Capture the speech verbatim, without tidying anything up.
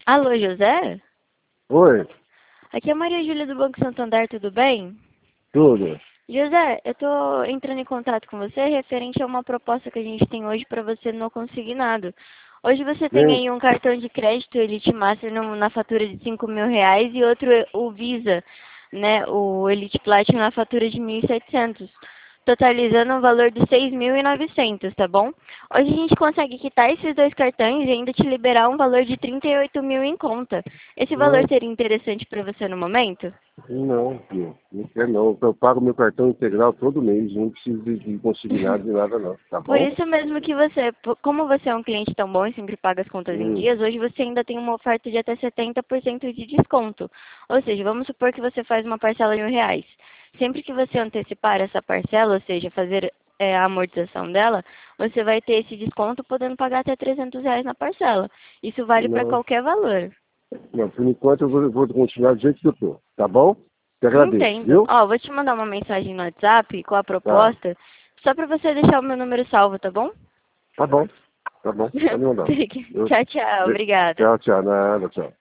Alô, José? Oi, Aqui é a Maria Júlia do Banco Santander, tudo bem? tudo. José, eu tô entrando em contato com você referente a uma proposta que a gente tem hoje para você no consignado. Hoje você tem Sim, aí um cartão de crédito Elite Master no- na fatura de cinco mil reais e outro o Visa, né, o Elite Platinum na fatura de mil e setecentos, totalizando um valor de seis mil e novecentos, tá bom? Hoje a gente consegue quitar esses dois cartões e ainda te liberar um valor de trinta e oito mil em conta. Esse valor não, seria interessante para você no momento? não, filho, não quero não. Eu pago meu cartão integral todo mês, não preciso de, de consignado de nada não, tá Por bom? isso mesmo que você, po- como você é um cliente tão bom e sempre paga as contas em Hum, dias, hoje você ainda tem uma oferta de até setenta por cento de desconto. Ou seja, vamos supor que você faz uma parcela de mil reais. Sempre que você antecipar essa parcela, ou seja, fazer é, a amortização dela, você vai ter esse desconto podendo pagar até trezentos reais na parcela. Isso vale para não, qualquer valor. não, por enquanto eu vou, vou continuar do jeito que eu tô, tá bom? Te agradeço, Entendo. viu? Ó, vou te mandar uma mensagem no WhatsApp com a Tá, proposta, só para você deixar o meu número salvo, tá bom? tá bom, tá bom, pode mandar. Eu, Tchau, tchau. Obrigada. tchau, tchau, nada, tchau.